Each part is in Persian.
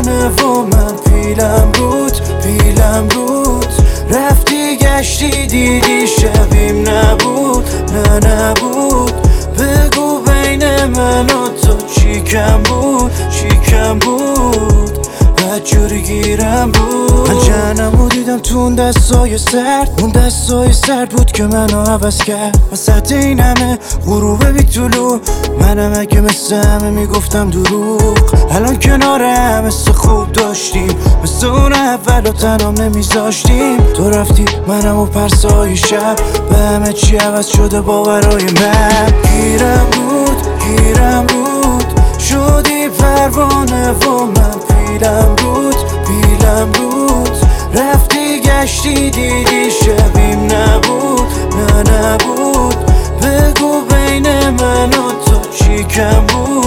پروانه و من پیلم بود رفتی گشتی دیدی شبیم نبود نه نبود بگو بین من و تو چی کم بود بدجوری گیرم بود من جهنمو دیدم تو اون دستای سرد بود که منو عوض کرد وسط این همه غروب بی طلوع منم اگه مثل همه میگفتم دروغ الان کنار هم مثل خوب داشتیم مثل اون اول و تنام نمیذاشتیم تو رفتی منم و پرسای شب به همه چی عوض شده باورای من گیرم بود شدی پروانه و من پیلم بود رفتی گشتی دیدی شبیم نبود نه نبود بگو بین من و تو چی کم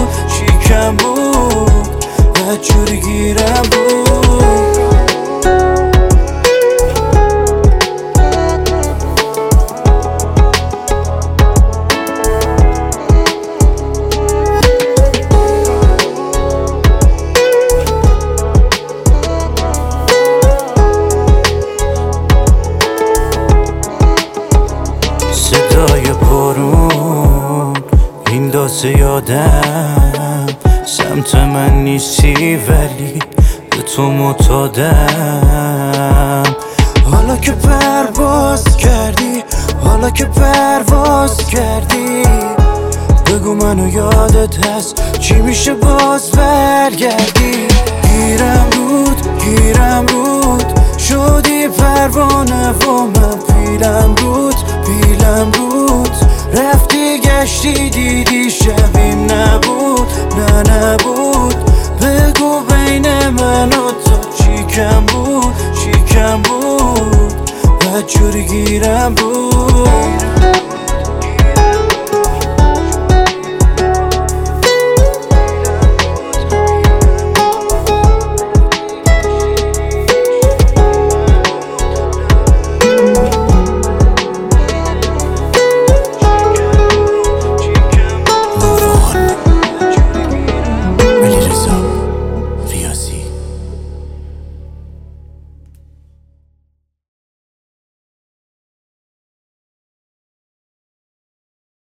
بود بدجوری گیرم بود صدای بارون این دازه یادم سمت من نیستی ولی به تو معتادم حالا که پرواز کردی بگو منو یادت هست چی میشه باز برگردی گیرم بود شدی پروانه و من پیلم بود رفتی گشتی دیدی شبیم نبود نه نبود بگو بین من و تو چی کم بود بدجوری گیرم بود